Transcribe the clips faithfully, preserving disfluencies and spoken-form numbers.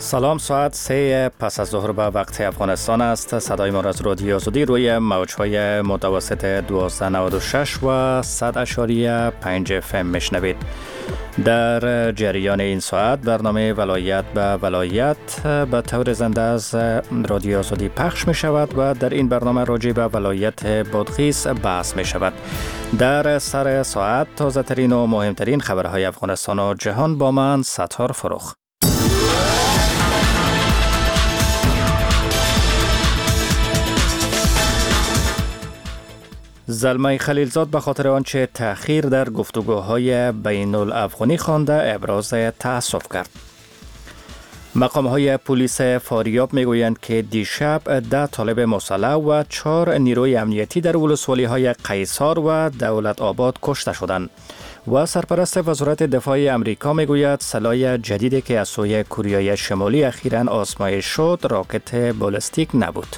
سلام، ساعت سه پس از ظهر به وقت افغانستان است. صدای ما از رادیو آزادی روی موج‌های متوسط دوازده نود و شش و صد اشاری پنج اف ام میشنوید. در جریان این ساعت برنامه ولایت به ولایت به طور زنده از رادیو آزادی پخش می شود و در این برنامه راجع به ولایت بادغیس بحث می شود. در سر ساعت تازه ترین و مهمترین خبرهای افغانستان و جهان با من ستار فروخ. زلمه خلیلزاد به خاطر آنچه تأخیر در گفتگوهای بین الافغانی خوانده ابراز تأسف کرد. مقام‌های پلیس فاریاب میگویند که دیشب ده طالب مسلح و چهار نیروی امنیتی در ولسوالی‌های قیصار و دولت آباد کشته شدند. و سرپرست وزارت دفاع امریکا میگوید سلاح جدیدی که از سوی کره شمالی اخیراً آزمایش شد راکت بالستیک نبود.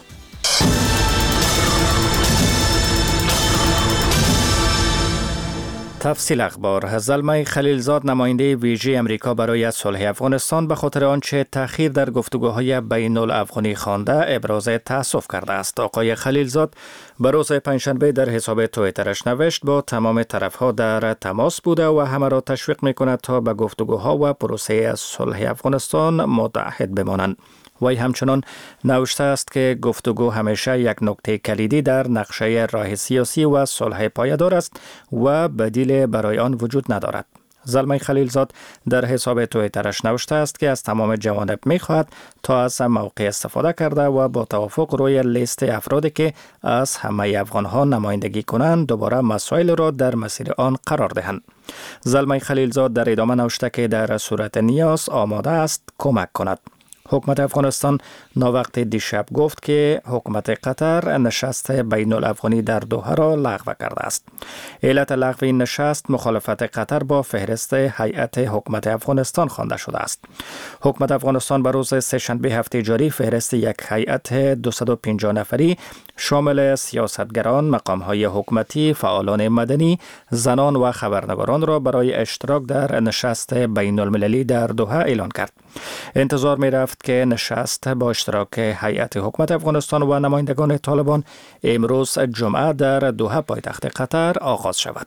تفصیل اخبار. زلمه خلیلزاد نماینده ویژه امریکا برای صلح افغانستان به خاطر آنچه تأخیر در گفتگوهای بین الافغانی خوانده ابراز تأسف کرده است. آقای خلیلزاد به روز پنجشنبه در حساب توییترش نوشت با تمام طرفها در تماس بوده و همه را تشویق می‌کند تا به گفتگوها و پروسه صلح افغانستان متحد بمانند. وی همچنان نوشته است که گفتگو همیشه یک نکته کلیدی در نقشه راه سیاسی و صلح پایدار است و بدیل برای آن وجود ندارد. زلمه خلیلزاد در حساب توییترش نوشته است که از تمام جوانب می‌خواهد تا از موقع استفاده کرده و با توافق روی لیست افرادی که از همه افغان‌ها نمایندگی کنند دوباره مسائل را در مسیر آن قرار دهند. زلمه خلیلزاد در ادامه نوشته که در صورت نیاز آماده است کمک کند. حکومت افغانستان ناوقت دیشب گفت که حکومت قطر نشست بین الافغانی در دوحه را لغو کرده است. علت لغو این نشست مخالفت قطر با فهرست هیئت حکومت افغانستان خوانده شده است. حکومت افغانستان به روز سه‌شنبه هفته جاری فهرست یک هیئت دویست و پنجاه نفری شامل سیاستگران، مقام‌های حکومتی، فعالان مدنی، زنان و خبرنگاران را برای اشتراک در نشست بین المللی در دوحه اعلان کرد. انتظار می رفت که نشست با اشتراک هیئت حکومت افغانستان و نمایندگان طالبان امروز جمعه در دوحه پایتخت قطر آغاز شود.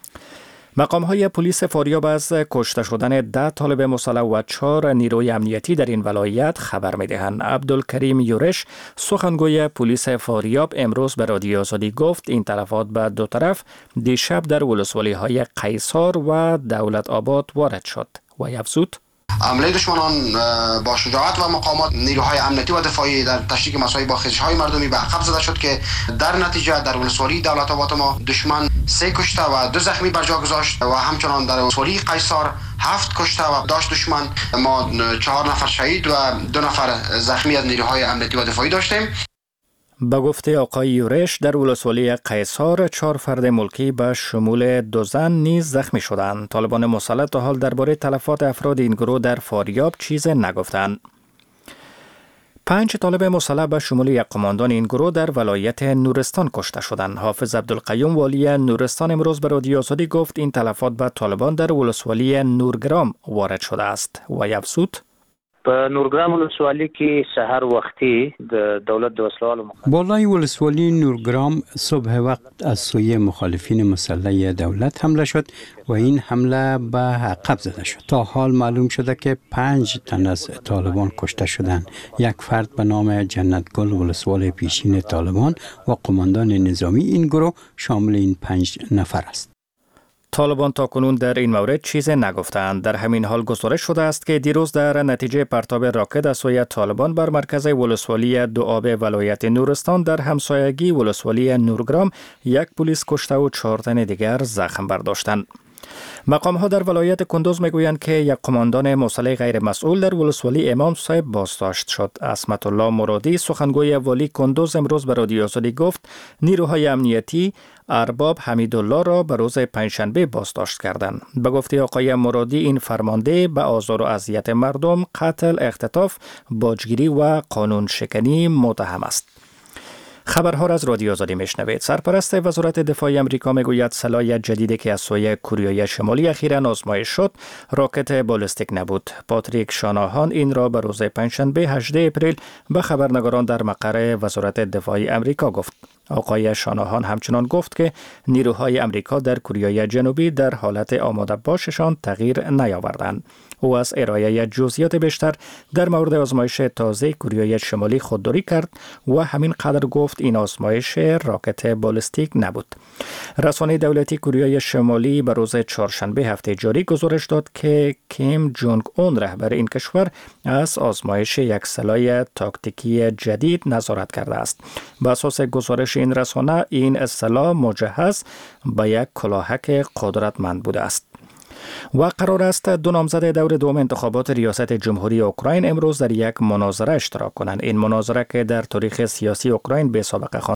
مقام‌های پلیس فاریاب از کشته شدن ده طالب مسلح و چهار نیروی امنیتی در این ولایت خبر می‌دهند. عبدالکریم یورش سخنگوی پلیس فاریاب امروز به رادیو آزادی گفت این تلفات به دو طرف دیشب در ولسوالی‌های قیصار و دولت آباد وارد شد و افزود حمله دشمنان با شجاعت و مقامات نیروهای امنیتی و دفاعی در تشریک مساعی با خیزش‌های مردمی به عقب زده شد که در نتیجه در ولسوالی دولت آباد ما دشمن سه کشته و دو زخمی بر جا گذاشت و همچنان در ولسوالی قیصار هفت کشته و داشت دشمن. ما چهار نفر شهید و دو نفر زخمی از نیروهای امنیتی و دفاعی داشتیم. با گفته آقای یورش در ولسوالی قیصار چهار فرد ملکی به شمول دو زن نیز زخمی شدند. طالبان مسلح تا حال درباره تلفات افراد این گروه در فاریاب چیز نگفتند. پنج طالب مسلح به شمول یک قماندان این گروه در ولایت نورستان کشته شدند. حافظ عبدالقیوم والی نورستان امروز به رادیو آزادی گفت این تلفات به طالبان در ولسوالی نورگرام وارد شده است و افزود په نورګرام ولسوالۍ کې سحر وختي د دولت د وسلوالو بالای ولسوالی نورگرام صبح وقت از سوی مخالفین مسلح دولت حمله شد و این حمله به عقب زده شد. تا حال معلوم شده که پنج تن از طالبان کشته شدند. یک فرد به نام جنتگل ولسوال پیشین طالبان و قماندان نظامی این گروه شامل این پنج نفر است. طالبان تا کنون در این مورد چیزی نگفتند. در همین حال گزارش شده است که دیروز در نتیجه پرتاب راکت از سوی طالبان بر مرکز ولسوالی دوآب ولایت نورستان در همسایگی ولسوالی نورگرام یک پلیس کشته و چهار تن دیگر زخم برداشتند. مقام ها در ولایت کندوز میگویند که یک قماندان مسلح غیر مسئول در ولسوالی امام صاحب بازداشت شد. عصمت الله مرادی سخنگوی والی کندوز امروز به رادیو آزادی گفت نیروهای امنیتی ارباب حمیدالله را به روز پنجشنبه بازداشت کردند. به گفته آقای مرادی این فرمانده به آزار و اذیت مردم، قتل، اختطاف، باجگیری و قانون شکنی متهم است. خبرها را از رادیو آزادی میشنوید. سرپرست وزارت دفاع امریکا میگوید سلاح جدیدی که از سوی کره شمالی اخیراً آزمایش شد راکت بالستیک نبود. پاتریک شاناهان این را به روز پنجشنبه هجدهم اپریل به خبرنگاران در مقر وزارت دفاع امریکا گفت. آقای شاناهان همچنان گفت که نیروهای امریکا در کره جنوبی در حالت آماده باششان تغییر نیاوردند. او از ارائه جزئیات بیشتر در مورد آزمایش تازه کره شمالی خودداری کرد و همین قدر گفت این آزمایش راکت بالستیک نبود. رسانه دولتی کره شمالی به روز چهارشنبه هفته جاری گزارش داد که کیم جونگ اون رهبر این کشور از آزمایش یک سلاح تاکتیکی جدید نظارت کرده است. بر اساس گزارش این رسانه این سلاح مجهز به یک کلاهک قدرتمند بوده است. و قرار است دو نامزد دور دوم انتخابات ریاست جمهوری اوکراین امروز در یک مناظره اشتراک کنند. این مناظره که در تاریخ سیاسی اوکراین به سابقه